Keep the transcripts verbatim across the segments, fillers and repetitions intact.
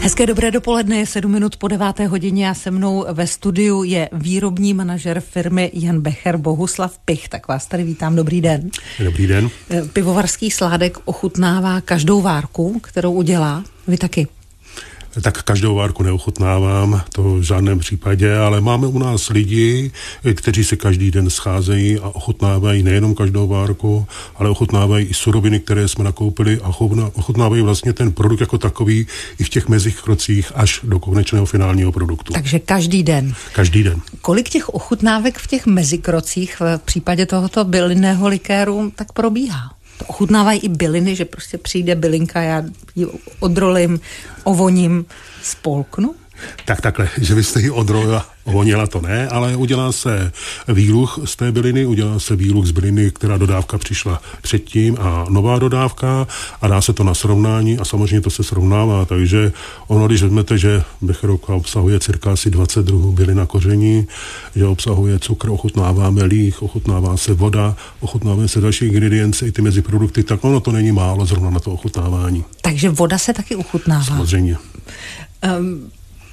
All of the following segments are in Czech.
Hezké dobré dopoledne, je sedm minut po deváté hodině a se mnou ve studiu je výrobní manažer firmy Jan Becher Bohuslav Pich. Tak vás tady vítám, dobrý den. Dobrý den. Pivovarský Sládek ochutnává každou várku, kterou udělá, vy taky? Tak každou várku neochutnávám, to v žádném případě, ale máme u nás lidi, kteří se každý den scházejí a ochutnávají nejenom každou várku, ale ochutnávají i suroviny, které jsme nakoupili a ochutnávají vlastně ten produkt jako takový i v těch mezích krocích až do konečného finálního produktu. Takže každý den? Každý den. Kolik těch ochutnávek v těch mezikrocích v případě tohoto bylinného likéru tak probíhá? To ochutnávají i byliny, že prostě přijde bylinka, já ji odrolím, ovoním, spolknu? Tak takhle, že vy jste ji odrolila, ovonila, to ne, ale udělá se výluch z té byliny, udělá se výluch z byliny, která dodávka přišla předtím a nová dodávka a dá se to na srovnání a samozřejmě to se srovnává, takže ono, když vezmete, že becherovka obsahuje cirka asi dvacet druhů bylin na koření, že obsahuje cukr, ochutnáváme líh, ochutnává se voda, ochutnáváme se další ingredience i ty meziprodukty, tak ono to není málo zrovna na to ochutnávání. Takže voda se taky ochutnává? Samozřejmě. Um,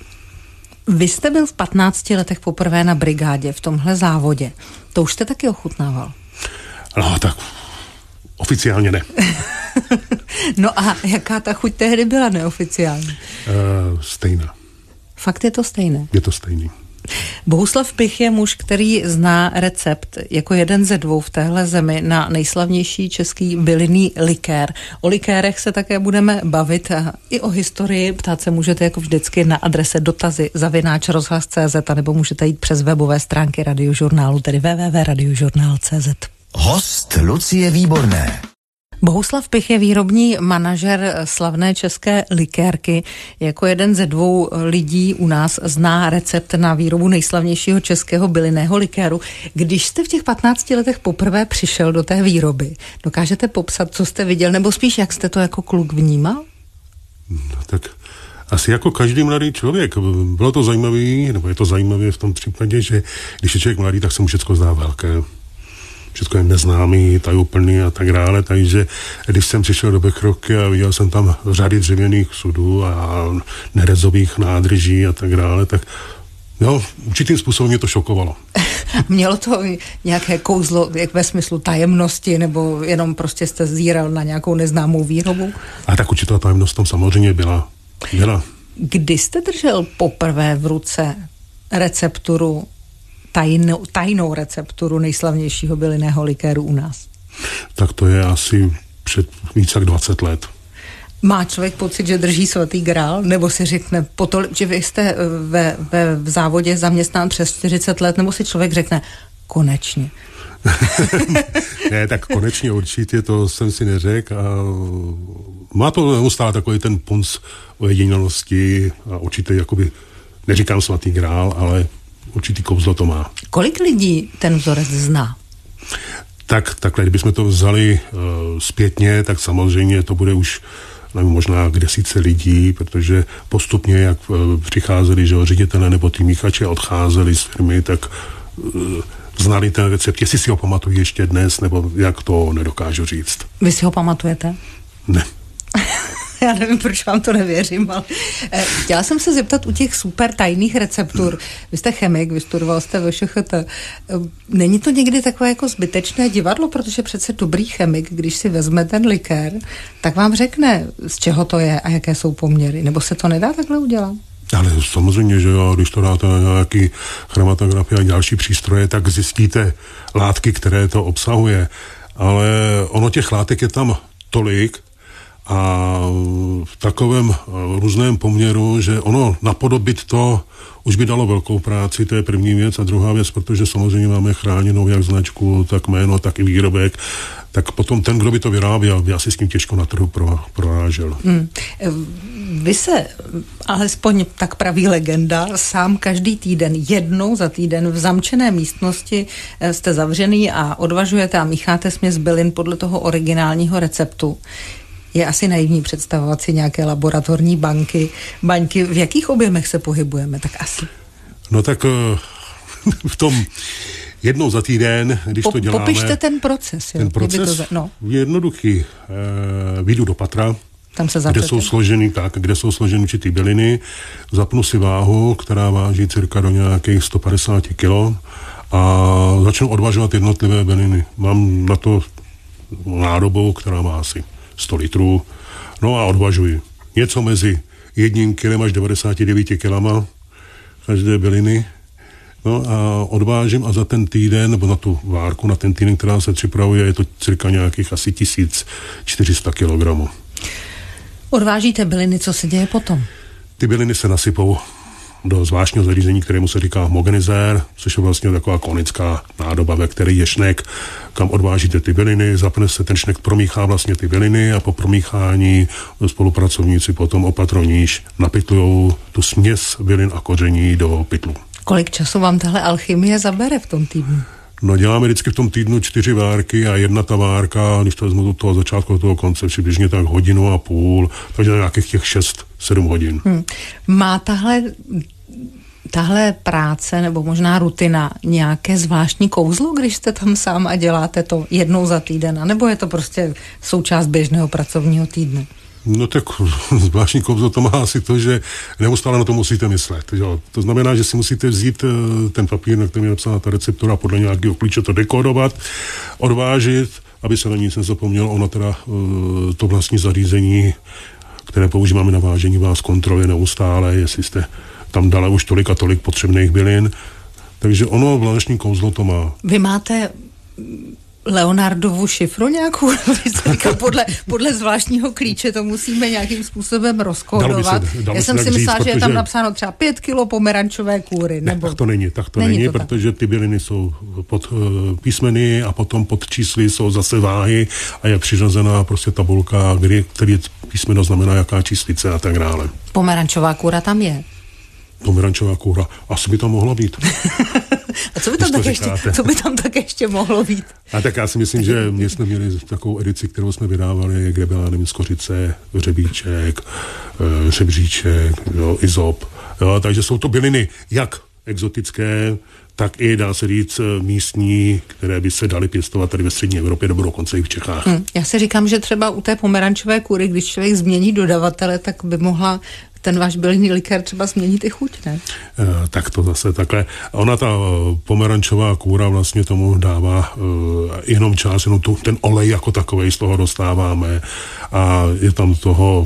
Vy jste byl v patnácti letech poprvé na brigádě v tomhle závodě. To už jste taky ochutnával? No tak oficiálně ne. No a jaká ta chuť tehdy byla neoficiálně? Uh, stejná. Fakt je to stejné? Je to stejný. Bohuslav Pich je muž, který zná recept jako jeden ze dvou v téhle zemi na nejslavnější český bylinný likér. O likérech se také budeme bavit a i o historii. Ptát se můžete jako vždycky na adrese dotazy zavináč rozhlas tečka cé zet a nebo můžete jít přes webové stránky radiožurnálu, tedy w w w tečka radiožurnál tečka cé zet. Host Lucie Výborné. Bohuslav Pich je výrobní manažer slavné české likérky. Jako jeden ze dvou lidí u nás zná recept na výrobu nejslavnějšího českého bylinného likéru. Když jste v těch patnácti letech poprvé přišel do té výroby, dokážete popsat, co jste viděl, nebo spíš, jak jste to jako kluk vnímal? No, tak asi jako každý mladý člověk. Bylo to zajímavé, nebo je to zajímavé v tom případě, že když je člověk mladý, tak se mu všechno zdá velké. Všechno je neznámý, tajuplný a tak dále, takže když jsem přišel do Becherovky a viděl jsem tam řady dřevěných sudů a nerezových nádrží a tak dále, tak jo, určitým způsobem mě to šokovalo. Mělo to nějaké kouzlo, jak ve smyslu tajemnosti, nebo jenom prostě jste zíral na nějakou neznámou výrobu? A tak určitá tajemnost tam samozřejmě byla. byla. Kdy jste držel poprvé v ruce recepturu, tajnou, tajnou recepturu nejslavnějšího bylinného likéru u nás? Tak to je asi před víc jak dvacet let. Má člověk pocit, že drží svatý grál? Nebo si řekne, potol, že vy jste ve, ve v závodě zaměstnán přes čtyřicet let, nebo si člověk řekne, konečně? Ne, tak konečně určitě, to jsem si neřekl. A má to neustále takový ten punc ojedinělosti a určitě, jakoby, neříkám svatý grál, ale určitý kouzlo to má. Kolik lidí ten vzorec zná? Tak takhle, kdybychom to vzali uh, zpětně, tak samozřejmě to bude už nevím, možná k desítce lidí, protože postupně, jak uh, přicházeli, že ředitelé nebo ty míchači odcházeli z firmy, tak uh, znali ten recept. Jestli si ho pamatují ještě dnes, nebo jak, to nedokážu říct. Vy si ho pamatujete? Ne. Já nevím, proč vám to nevěřím, ale eh, chtěla jsem se zeptat u těch super tajných receptur. Vy jste chemik, vystudoval jste ve š ch t. Není to někdy takové jako zbytečné divadlo, protože přece dobrý chemik, když si vezme ten likér, tak vám řekne, z čeho to je a jaké jsou poměry. Nebo se to nedá takhle udělat? Ale samozřejmě, že jo, když to dáte na nějaký chromatografie a další přístroje, tak zjistíte látky, které to obsahuje. Ale ono těch látek je tam tolik, a v takovém různém poměru, že ono napodobit to už by dalo velkou práci, to je první věc. A druhá věc, protože samozřejmě máme chráněnou jak značku, tak jméno, tak i výrobek, tak potom ten, kdo by to vyráběl, by asi s tím těžko na trhu pro, prorážel. Hmm. Vy se, alespoň tak praví legenda, sám každý týden, jednou za týden v zamčené místnosti jste zavřený a odvažujete a mícháte směs bylin podle toho originálního receptu. Je asi naivní představovat si nějaké laboratorní banky. Baňky, v jakých objemech se pohybujeme? Tak asi. No tak v tom jednou za týden, když po, to děláme... Popište ten proces. Jo? Ten proces to, no. je jednoduchý. E, vyjdu do patra, tam se zapřete. Kde jsou složeny tak, kde jsou složeny určitý byliny, zapnu si váhu, která váží cirka do nějakých sto padesát kilo a začnu odvažovat jednotlivé byliny. Mám na to nádobu, která má asi sto litrů, no a odvažuji. Něco mezi jedním kilem až devadesát devět kilama každé byliny. No a odvážím a za ten týden, nebo na tu várku, na ten týden, která se připravuje, je to cirka nějakých asi tisíc čtyři sta kilogramů. Odvážíte byliny, co se děje potom? Ty byliny se nasypou do zvláštního zařízení, kterému se říká homogenizér, což je vlastně taková konická nádoba, ve které je šnek, kam odvážíte ty byliny, zapne se, ten šnek promíchá vlastně ty byliny a po promíchání spolupracovníci potom opatrovníž napytlujou tu směs bylin a koření do pytlu. Kolik času vám tahle alchymie zabere v tom týdnu? No děláme vždycky v tom týdnu čtyři várky a jedna ta várka, když to vezmu do toho začátku, do toho konce, přibližně tak hodinu a půl, takže nějakých těch šest sedm hodin. Hmm. Má tahle, tahle práce nebo možná rutina nějaké zvláštní kouzlo, když jste tam sám a děláte to jednou za týden, nebo je to prostě součást běžného pracovního týdne? No tak zvláštní kouzlo to má asi to, že neustále na to musíte myslet. Jo. To znamená, že si musíte vzít ten papír, na kterém je napsána ta receptura, podle nějakého klíče to dekodovat, odvážit, aby se na nic nezapomnělo. Ono teda to vlastní zařízení, které používáme na vážení, vás kontroluje neustále, jestli jste tam dala už tolik a tolik potřebných bylin. Takže ono zvláštní kouzlo to má. Vy máte Leonardovu šifru nějakou? Říkal, podle, podle zvláštního klíče to musíme nějakým způsobem rozkódovat. Já jsem si myslela, že je tam napsáno třeba pět kilo pomerančové kůry. Ne, nebo... tak to není, tak to není, není to protože ty byliny jsou pod uh, písmeny a potom pod čísly jsou zase váhy a je přiřazená prostě tabulka, kdy, který písmeno znamená jaká číslice a tak dále. Pomerančová kůra tam je? Pomerančová kůra. Asi by tam mohla být. A co by tam, tak ještě, co by tam tak ještě mohlo být? A tak já si myslím, že my jsme měli takovou edici, kterou jsme vydávali, kde byla, nevím, skořice, řebíček, řebříček, jo, izop. Jo, takže jsou to byliny jak exotické, tak i, dá se říct, místní, které by se daly pěstovat tady ve střední Evropě nebo dokonce i v Čechách. Hmm. Já si říkám, že třeba u té pomerančové kůry, když člověk změní dodavatele, tak by mohla ten váš bylinný likér třeba změnit i chuť, ne? E, tak to zase takhle. Ona ta pomerančová kůra vlastně tomu dává e, jenom čas, jenom tu, ten olej jako takovej z toho dostáváme a je tam toho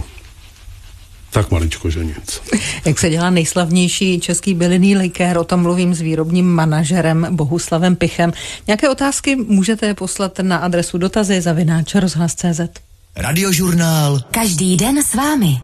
tak maličko, že nic. Jak se dělá nejslavnější český bylinný likér, o tom mluvím s výrobním manažerem Bohuslavem Pichem. Nějaké otázky můžete poslat na adresu dotazy zavináč rozhlas tečka cé zet. Radiožurnál. Každý den s vámi.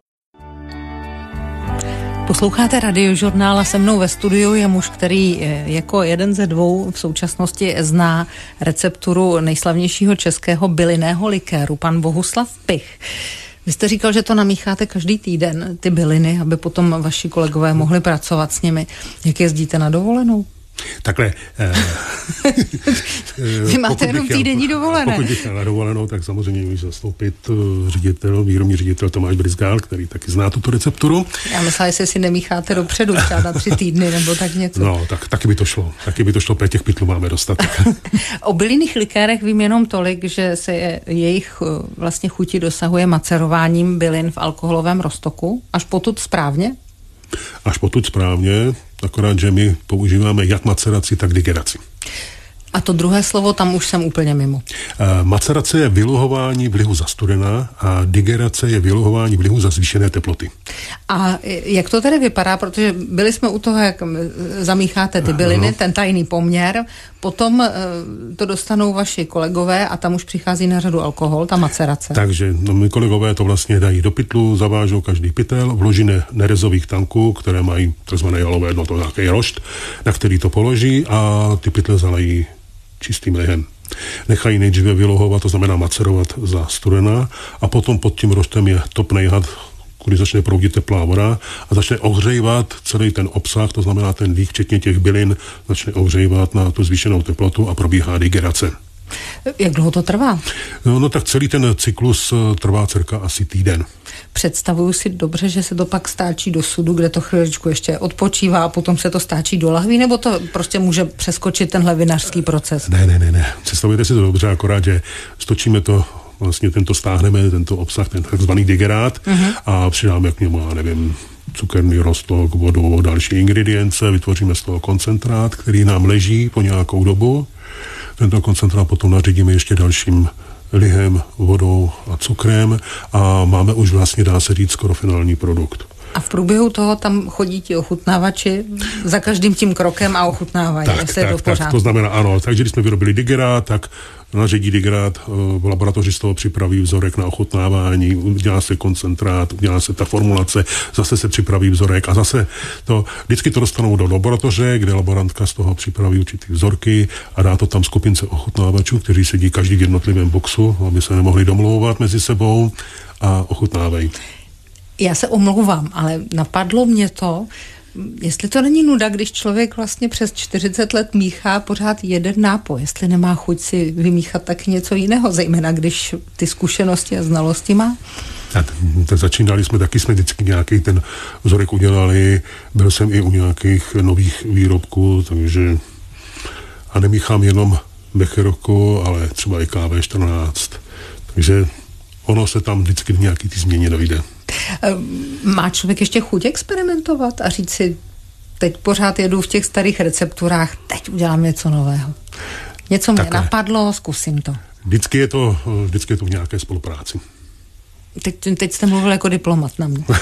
Posloucháte Radiožurnál a se mnou ve studiu je muž, který jako jeden ze dvou v současnosti zná recepturu nejslavnějšího českého bylinného likéru, pan Bohuslav Pich. Vy jste říkal, že to namícháte každý týden, ty byliny, aby potom vaši kolegové mohli pracovat s nimi. Jak jezdíte na dovolenou? Takhle. Eh, Vy máte jenom týdenní dovolené. Pokud bych na dovolenou, tak samozřejmě můžu zastoupit ředitel, výrobní ředitel Tomáš Brizgál, který taky zná tuto recepturu. Já myslela, jestli si nemícháte dopředu, třeba na tři týdny nebo tak něco. No, tak taky by to šlo. Taky by to šlo, protože těch pytlů máme dostatek. O bylinných likérech vím jenom tolik, že se je, jejich vlastně chuti dosahuje macerováním bylin v alkoholovém roztoku. Až potud správně? Až potud správně, akorát, že my používáme jak maceraci, tak digeraci. A to druhé slovo, tam už jsem úplně mimo. Uh, macerace je vyluhování v lihu za studená a digerace je vyluhování v lihu za zvýšené teploty. A jak to tedy vypadá? Protože byli jsme u toho, jak zamícháte ty byliny, ano. Ten tajný poměr, potom uh, to dostanou vaši kolegové a tam už přichází na řadu alkohol, ta macerace. Takže no, my kolegové to vlastně dají do pytlu, zavážou každý pytel, vloží nerezových tanků, které mají takzvané jalové dno, to nějaký rošt, na který to položí a ty pytle zalejí čistým lihem. Nechají nejdříve vylohovat, to znamená macerovat za studená a potom pod tím roštem je topnej had, kudy začne proudit teplá voda a začne ohřejvat celý ten obsah, to znamená ten líh, včetně těch bylin, začne ohřejvat na tu zvýšenou teplotu a probíhá digerace. Jak dlouho to trvá? No, no tak celý ten cyklus trvá cirka asi týden. Představuju si dobře, že se to pak stáčí do sudu, kde to chvíličku ještě odpočívá a potom se to stáčí do lahví, nebo to prostě může přeskočit tenhle vinařský proces? Ne, ne, ne, ne. Představujete si to dobře, akorát, že stočíme to vlastně tento stáhneme, tento obsah, ten takzvaný digerát uh-huh. a přidáme k němu, já nevím, cukerný roztok, vodu, další ingredience, vytvoříme z toho koncentrát, který nám leží po nějakou dobu. Tento koncentrát potom nařídíme ještě dalším lihem, vodou a cukrem a máme už vlastně, dá se říct, skoro finální produkt. A v průběhu toho tam chodí ti ochutnávači za každým tím krokem a ochutnávají, tak, jestli je to v tak, pořádku. To znamená, ano, takže když jsme vyrobili digerát, tak naředí digerát, v laboratoři z toho připraví vzorek na ochutnávání, udělá se koncentrát, udělá se ta formulace, zase se připraví vzorek a zase to, vždycky to dostanou do laboratoře, kde laborantka z toho připraví určitý vzorky a dá to tam skupince ochutnávačů, kteří sedí každý v jednotlivém boxu, aby se nemohli domlouvat mezi sebou a ochutnávají. Já se omlouvám, ale napadlo mě to, jestli to není nuda, když člověk vlastně přes čtyřicet let míchá pořád jeden nápoj, jestli nemá chuť si vymíchat taky něco jiného, zejména když ty zkušenosti a znalosti má. A t- začínali jsme, taky jsme vždycky nějaký ten vzorek udělali, byl jsem i u nějakých nových výrobků, takže a nemíchám jenom becherovku, ale třeba i K V čtrnáct, takže ono se tam vždycky nějaký ty změny dojde. Má člověk ještě chuť experimentovat a říct si, teď pořád jedu v těch starých recepturách, teď udělám něco nového. Něco mě Takhle. napadlo, zkusím to. Vždycky je to, vždycky je to v nějaké spolupráci. Teď, teď jste mluvil jako diplomat na mě.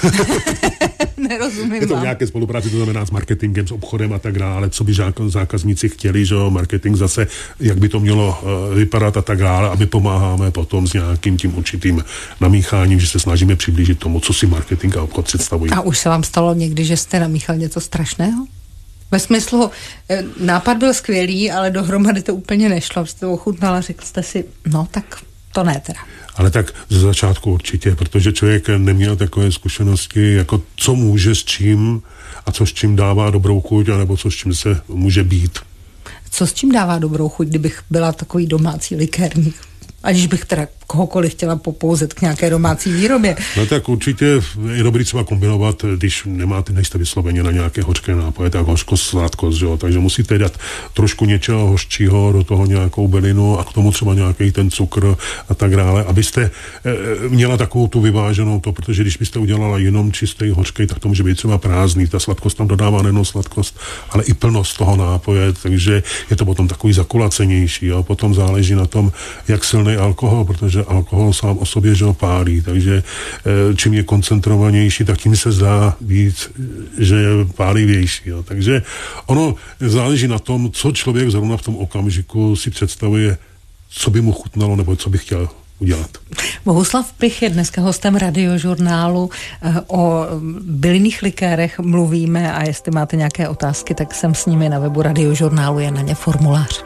Nerozumím Je to v vám. nějaké spolupráci, to znamená s marketingem, s obchodem a tak dále, co by žák- zákazníci chtěli, že jo, marketing zase, jak by to mělo uh, vypadat a tak dále, a my pomáháme potom s nějakým tím určitým namícháním, že se snažíme přiblížit tomu, co si marketing a obchod představují. A už se vám stalo někdy, že jste namíchal něco strašného? Ve smyslu, eh, nápad byl skvělý, ale dohromady to úplně nešlo. Jste to ochutnal a řekl jste si, no tak to ne teda. Ale tak ze začátku určitě, protože člověk neměl takové zkušenosti, jako co může s čím a co s čím dává dobrou chuť, anebo co s čím se může být. Co s čím dává dobrou chuť, kdybych byla takový domácí likérník? Aniž bych teda kohokoliv chtěla popouzet k nějaké domácí výrobě. No tak určitě je dobrý třeba kombinovat, když nemáte, nejste vysloveně na nějaké hořké nápoje, tak hořkost, sladkost, že jo? Takže musíte dát trošku něčeho hořčího, do toho nějakou bylinu a k tomu třeba nějaký ten cukr a tak dále, abyste e, měla takovou tu vyváženou to, protože když byste udělala jenom čistý hořký, tak to může být třeba prázdný. Ta sladkost tam dodává nejenom sladkost, ale i plnost toho nápoje, takže je to potom takový zakulacenější, jo? Potom záleží na tom, jak silný alkohol, protože alkohol sám o sobě, že ho pálí, takže e, čím je koncentrovanější, tak tím se zdá víc, že je pálivější. Jo. Takže ono záleží na tom, co člověk zrovna v tom okamžiku si představuje, co by mu chutnalo, nebo co by chtěl udělat. Bohuslav Pich je dneska hostem Radiožurnálu. O bylinných likérech mluvíme a jestli máte nějaké otázky, tak jsem s nimi na webu Radiožurnálu, je na ně formulář.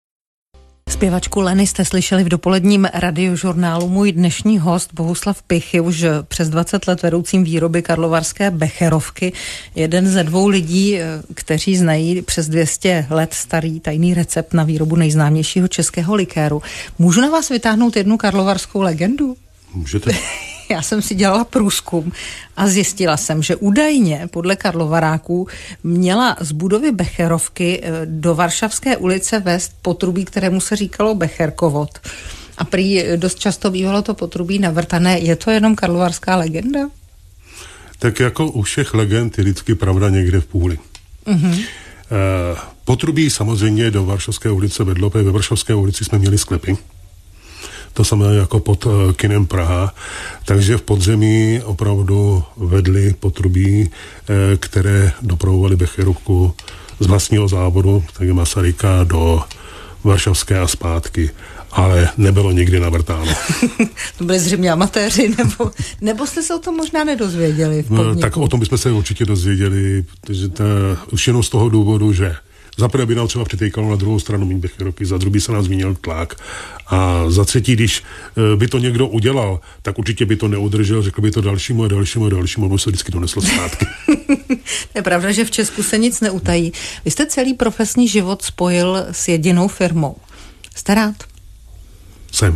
Zpěvačku Leny jste slyšeli v dopoledním Radiožurnálu. Můj dnešní host Bohuslav Pich je už přes dvacet let vedoucím výroby karlovarské becherovky. Jeden ze dvou lidí, kteří znají přes dvě stě let starý tajný recept na výrobu nejznámějšího českého likéru. Můžu na vás vytáhnout jednu karlovarskou legendu? Můžete. Já jsem si dělala průzkum a zjistila jsem, že údajně podle Karlovaráků měla z budovy becherovky do Varšavské ulice vést potrubí, kterému se říkalo Becherkovod. A prý dost často bývalo to potrubí navrtané. Je to jenom karlovarská legenda? Tak jako u všech legend je vždycky pravda někde v půli. Mm-hmm. E, potrubí samozřejmě do Varšavské ulice vedlo, ve Varšavské ulici jsme měli sklepy. To samé jako pod uh, kinem Praha, takže v podzemí opravdu vedly potrubí, eh, které dopravovaly becherovku z vlastního závodu, takže Masaryka do Varšavské a zpátky, ale nebylo nikdy navrtáno. To byli zřejmě amatéři, nebo, nebo jste se o tom možná nedozvěděli v podniku? No, tak o tom bychom se určitě dozvěděli, protože ta, už jenom z toho důvodu, že za prvé by nám třeba přitejkalo na druhou stranu mít becherovky, za druhý se nás zmínil tlak a za třetí, když by to někdo udělal, tak určitě by to neudržel, řekl by to dalšímu a dalšímu a dalšímu, aby se vždycky doneslo zpátky. To je pravda, že v Česku se nic neutají. Vy jste celý profesní život spojil s jedinou firmou. Jste rád? Jsem.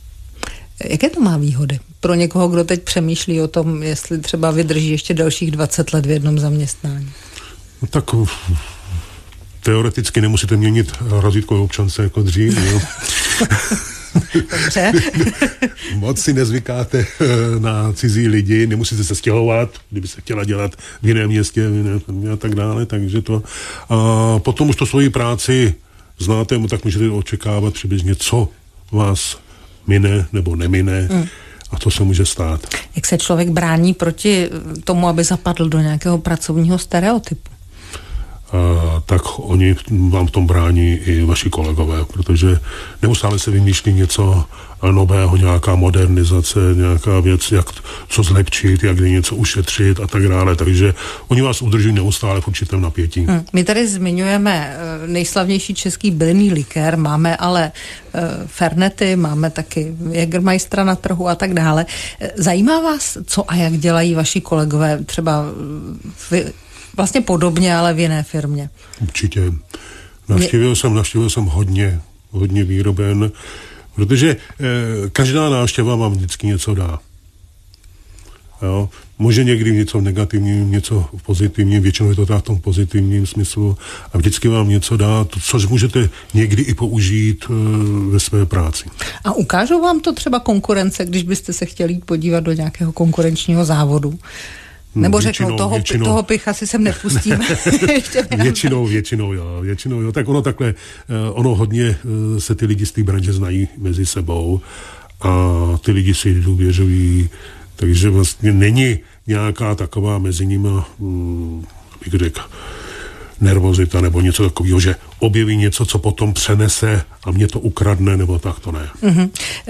Jaké to má výhody pro někoho, kdo teď přemýšlí o tom, jestli třeba vydrží ještě dalších dvacet let v jednom zaměstnání? No tak teoreticky nemusíte měnit razítko občance jako dřív, jo? Dobře. Moc si nezvykáte na cizí lidi, nemusíte se stěhovat, kdyby se chtěla dělat v jiném městě v jiném, a tak dále, takže to. A potom už to svoji práci znáte, tak můžete očekávat přibližně, co vás mine nebo nemine. Mm. A to se může stát. Jak se člověk brání proti tomu, aby zapadl do nějakého pracovního stereotypu? A, tak oni vám v tom brání i vaši kolegové, protože neustále se vymýšlí něco nového, nějaká modernizace, nějaká věc, jak co zlepšit, jak něco ušetřit a tak dále, takže oni vás udržují neustále v určitém napětí. Hmm. My tady zmiňujeme nejslavnější český bylinný likér, máme ale uh, Fernety, máme taky Jägermeistera na trhu a tak dále. Zajímá vás, co a jak dělají vaši kolegové, třeba v vlastně podobně, ale v jiné firmě? Určitě. Navštívil jsem, navštívil jsem hodně, hodně výroben, protože eh, každá návštěva vám vždycky něco dá. Jo? Může někdy něco v negativním, něco v pozitivním, většinou je to tak v tom pozitivním smyslu a vždycky vám něco dá, to, což můžete někdy i použít eh, ve své práci. A ukážou vám to třeba konkurence, když byste se chtěli jít podívat do nějakého konkurenčního závodu? Nebo většinou, řeknou, toho, většinou, toho picha si sem nepustíme. většinou, většinou, jo, většinou, jo. Tak ono takhle, ono hodně se ty lidi z té branže znají mezi sebou a ty lidi si důvěřují, takže vlastně není nějaká taková mezi nimi, bych řekl, nervozita nebo něco takového, že objeví něco, co potom přenese a mě to ukradne, nebo tak to ne. Mm-hmm.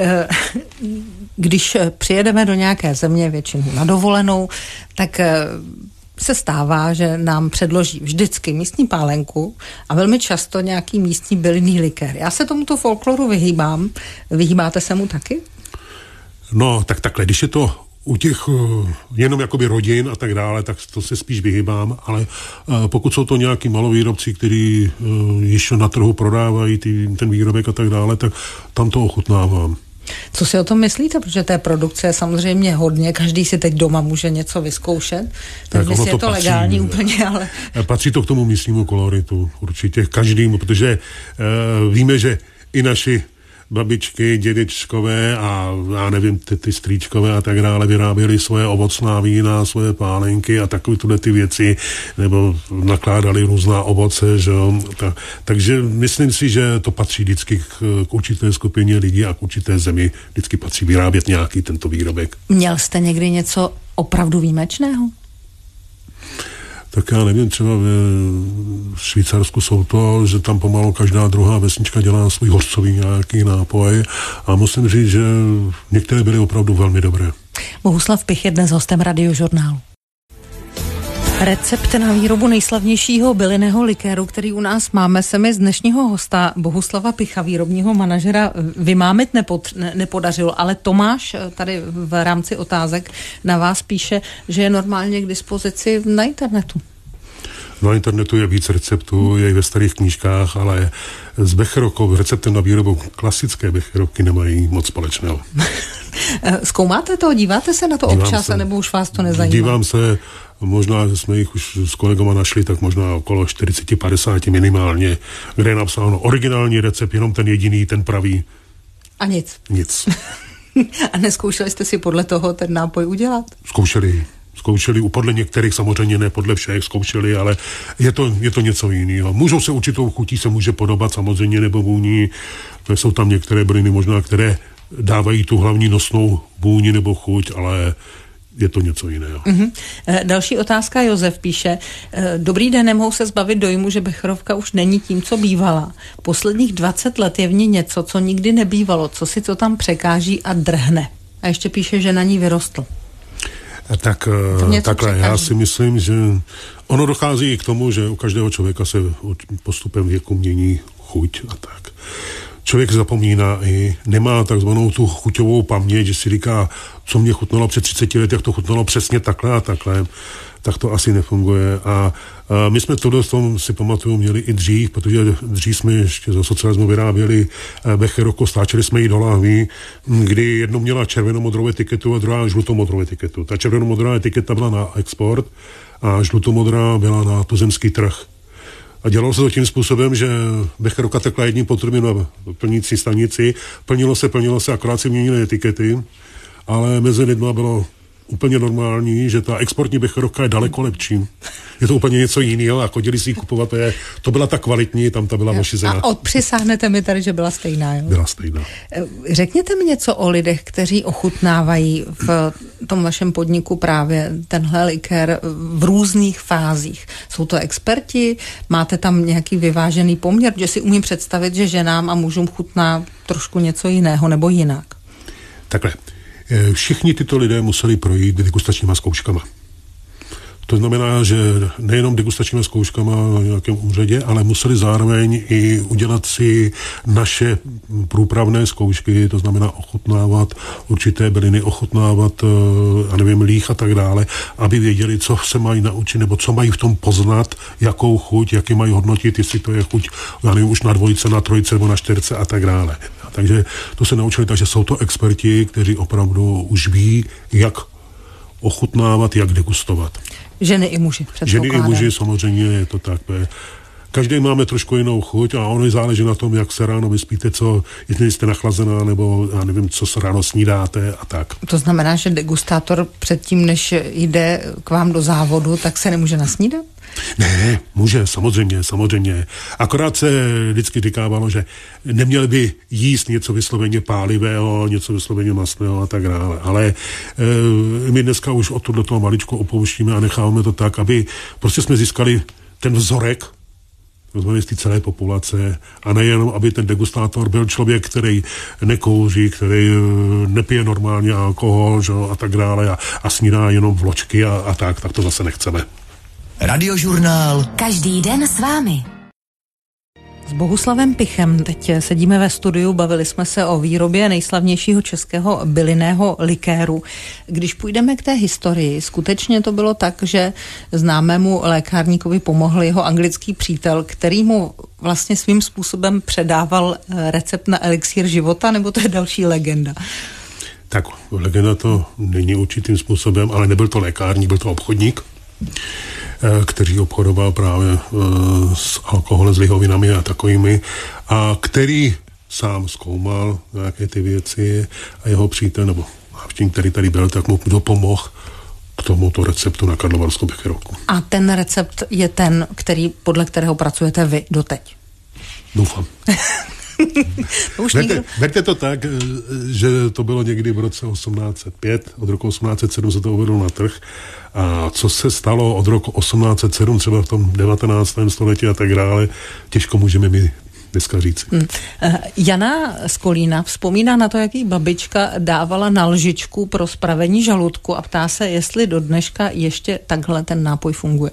Když přijedeme do nějaké země, většinou na dovolenou, tak se stává, že nám předloží vždycky místní pálenku a velmi často nějaký místní bylinný likér. Já se tomuto folkloru vyhýbám. Vyhýbáte se mu taky? No, tak takhle, když je to u těch jenom jakoby rodin a tak dále, tak to se spíš vyhýbám, ale pokud jsou to nějaký malovýrobci, kteří již na trhu prodávají ty, ten výrobek a tak dále, tak tam to ochutnávám. Co si o tom myslíte? Protože té produkce je samozřejmě hodně, každý si teď doma může něco vyzkoušet. Tak jestli je to patří, legální úplně, ale... Patří to k tomu místnímu koloritu, určitě každému, protože uh, víme, že i naši babičky, dědečkové a já nevím, ty, ty strýčkové a tak dále vyráběli svoje ovocná vína, svoje pálenky a takové tyhle ty věci, nebo nakládali různá ovoce, že jo. Ta, takže myslím si, že to patří vždycky k, k určité skupině lidí a k určité zemi vždycky patří vyrábět nějaký tento výrobek. Měl jste někdy něco opravdu výjimečného? Tak já nevím, třeba v Švýcarsku jsou to, že tam pomalu každá druhá vesnička dělá svůj hořcový nějaký nápoj a musím říct, že některé byly opravdu velmi dobré. Bohuslav Pich je dnes hostem Radiožurnálu. Recept na výrobu nejslavnějšího bylinného likéru, který u nás máme, se mi z dnešního hosta Bohuslava Picha, výrobního manažera, vymámit nepod, ne, nepodařilo, ale Tomáš tady v rámci otázek na vás píše, že je normálně k dispozici na internetu. Na internetu je víc receptů, je i ve starých knížkách, ale s becherovkou, receptem na výrobu klasické becherovky nemají moc společného. Zkoumáte to? Díváte se na to Dívám občas, se, nebo už vás to nezajímá? Dívám se, možná, že jsme jich už s kolegama našli, tak možná okolo čtyřicet padesát minimálně, kde je napsáno originální recept, jenom ten jediný, ten pravý. A nic? Nic. A neskoušeli jste si podle toho ten nápoj udělat? Zkoušeli. Zkoušeli, podle některých samozřejmě ne, podle všech zkoušeli, ale je to, je to něco jiného. Můžou se určitou chutí, se může podobat samozřejmě, nebo vůní. Jsou tam některé byliny možná, které dávají tu hlavní nosnou vůni nebo chuť, ale je to něco jiného. Mm-hmm. Další otázka, Josef píše. Dobrý den, nemohu se zbavit dojmu, že becherovka už není tím, co bývala. Posledních dvacet let je v ní něco, co nikdy nebývalo, co si to tam překáží a drhne. A ještě píše, že na ní vyrostl. Tak takhle, já si myslím, že ono dochází i k tomu, že u každého člověka se postupem věku mění chuť a tak. Člověk zapomíná i nemá takzvanou tu chuťovou paměť, že si říká, co mě chutnalo před třiceti lety, jak to chutnalo přesně takhle a takhle, tak to asi nefunguje. A, a my jsme tohle v tom, si pamatuju, měli i dřív, protože dřív jsme ještě za socialismu vyráběli becherovku, stáčeli jsme ji do lahví, kdy jednou měla červenomodrou etiketu a druhá žlutomodrou etiketu. Ta červenomodrá etiketa byla na export a žlutomodrá byla na tuzemský trh. A dělalo se to tím způsobem, že Becherovka tekla jedním potrubím na plnící stanici, plnilo se, plnilo se, akorát si měnily etikety, ale mezi lidma bylo úplně normální, že ta exportní Becherovka je daleko lepší. Je to úplně něco jiného a chodili si ji kupovat, je, to byla ta kvalitní, tam ta byla ošizená. A odpřisáhnete mi tady, že byla stejná, jo? Byla stejná. Řekněte mi něco o lidech, kteří ochutnávají v tom vašem podniku právě tenhle likér v různých fázích. Jsou to experti? Máte tam nějaký vyvážený poměr? Že si umím představit, že ženám a mužům chutná trošku něco jiného nebo jinak. Takhle. Všichni tyto lidé museli projít degustačníma zkouškama. To znamená, že nejenom degustačními zkouškama na nějakém úřadě, ale museli zároveň i udělat si naše průpravné zkoušky, to znamená ochutnávat určité byliny, ochutnávat, já nevím, líh a tak dále, aby věděli, co se mají naučit, nebo co mají v tom poznat, jakou chuť, jaký mají hodnotit, jestli to je chuť, já nevím, už na dvojce, na trojce nebo na čtyřce a tak dále. Takže to se naučili, takže jsou to experti, kteří opravdu už ví, jak ochutnávat, jak degustovat. Ženy i muži, Ženy i muži, samozřejmě je to tak. Každý máme trošku jinou chuť a ono záleží na tom, jak se ráno vyspíte, co, jestli jste nachlazená, nebo já nevím, co se ráno snídáte a tak. To znamená, že degustátor předtím, než jde k vám do závodu, tak se nemůže nasnídat? Ne, může, samozřejmě, samozřejmě. Akorát se vždycky říkávalo, že neměl by jíst něco vysloveně pálivého, něco vysloveně masného a tak dále. Ale e, my dneska už od do toho maličko opouštíme a necháváme to tak, aby prostě jsme získali ten vzorek z té celé populace a nejenom, aby ten degustátor byl člověk, který nekouří, který nepije normálně alkohol, že, a tak dále a, a snídá jenom vločky a, a tak, tak to zase nechceme. Radiožurnál. Každý den s vámi. S Bohuslavem Pichem teď sedíme ve studiu, bavili jsme se o výrobě nejslavnějšího českého bylinného likéru. Když půjdeme k té historii, skutečně to bylo tak, že známému lékárníkovi pomohl jeho anglický přítel, který mu vlastně svým způsobem předával recept na elixír života, nebo to je další legenda? Tak, legenda to není určitým způsobem, ale nebyl to lékárník, byl to obchodník, který obchodoval právě s alkoholem, s lihovinami a takovými, a který sám zkoumal nějaké ty věci a jeho přítel, nebo návštěvník, který tady byl, tak mu dopomohl k tomuto receptu na karlovarskou Becherovku. A ten recept je ten, který, podle kterého pracujete vy doteď? Doufám. Už Verte, nikdo... verte to tak, že to bylo někdy v roce osmnáct set pět, od roku osmnáct set sedm se to uvedlo na trh. A co se stalo od roku osmnáct set sedm, třeba v tom devatenáctém století a tak dále, těžko můžeme mi dneska říct. Hmm. Jana z Kolína vzpomíná na to, jak jí babička dávala na lžičku pro spravení žaludku a ptá se, jestli do dneška ještě takhle ten nápoj funguje.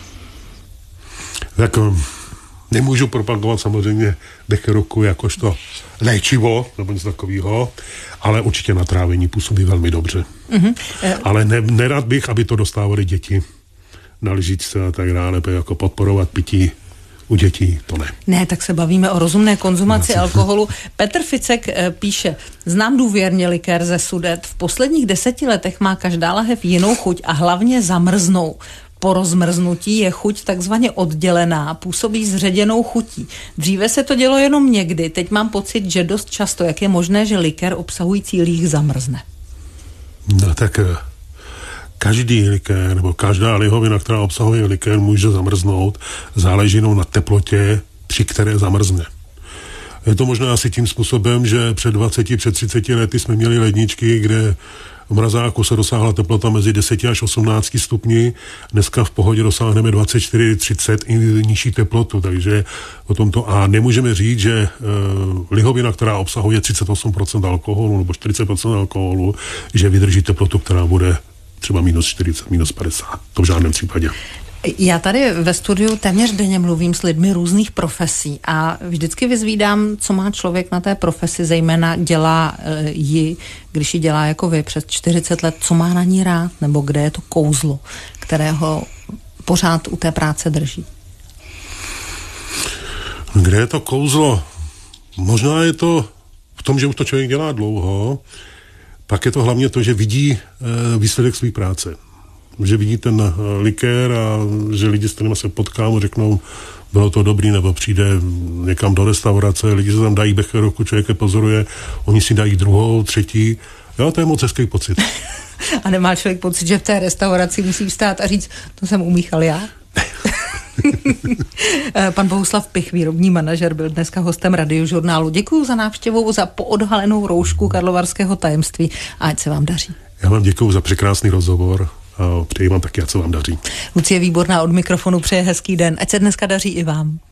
Tak nemůžu propagovat samozřejmě Becherovku jakožto léčivo nebo něco takového, ale určitě na trávení působí velmi dobře. Mm-hmm. Ale ne, nerad bych, aby to dostávali děti na lžičce a tak dále, jako podporovat pití u dětí, to ne. Ne, tak se bavíme o rozumné konzumaci no, alkoholu. Petr Ficek e, píše, znám důvěrně likér ze Sudet, v posledních deseti letech má každá lahev jinou chuť a hlavně zamrznou. Po rozmrznutí je chuť takzvaně oddělená, působí zředěnou chutí. Dříve se to dělo jenom někdy, teď mám pocit, že dost často, jak je možné, že likér obsahující líh zamrzne. No tak každý likér, nebo každá lihovina, která obsahuje likér, může zamrznout, záleží jenom na teplotě, při které zamrzne. Je to možná asi tím způsobem, že před dvaceti, před třiceti lety jsme měli ledničky, kde v mrazáku se dosáhla teplota mezi deseti až osmnácti stupni. Dneska v pohodě dosáhneme dvacet čtyři třicet i nižší teplotu, takže o tomto a nemůžeme říct, že uh, lihovina, která obsahuje třicet osm procent alkoholu nebo čtyřicet procent alkoholu, že vydrží teplotu, která bude třeba minus čtyřicet, minus padesát. To v žádném případě. Já tady ve studiu téměř denně mluvím s lidmi různých profesí a vždycky vyzvídám, co má člověk na té profesi, zejména dělá e, ji, když ji dělá jako vy přes čtyřicet let, co má na ní rád, nebo kde je to kouzlo, kterého pořád u té práce drží. Kde je to kouzlo? Možná je to v tom, že už to člověk dělá dlouho, pak je to hlavně to, že vidí e, výsledek své práce. Že vidí ten likér a že lidi, s kterými se potkám, řeknou, bylo to dobrý, nebo přijde někam do restaurace, lidi se tam dají becherovku, člověk je pozoruje, oni si dají druhou, třetí. Jo, to je moc hezký pocit. A nemá člověk pocit, že v té restauraci musí vstát a říct, to jsem umíchal já? Pan Bohuslav Pich, výrobní manažer, byl dneska hostem Radiožurnálu. Děkuji za návštěvu, za poodhalenou roušku karlovarského tajemství a ať se vám daří. Já vám děkuji za překrásný rozhovor a přeji vám taky, ať se vám daří. Lucie Výborná od mikrofonu přeje hezký den, ať se dneska daří i vám.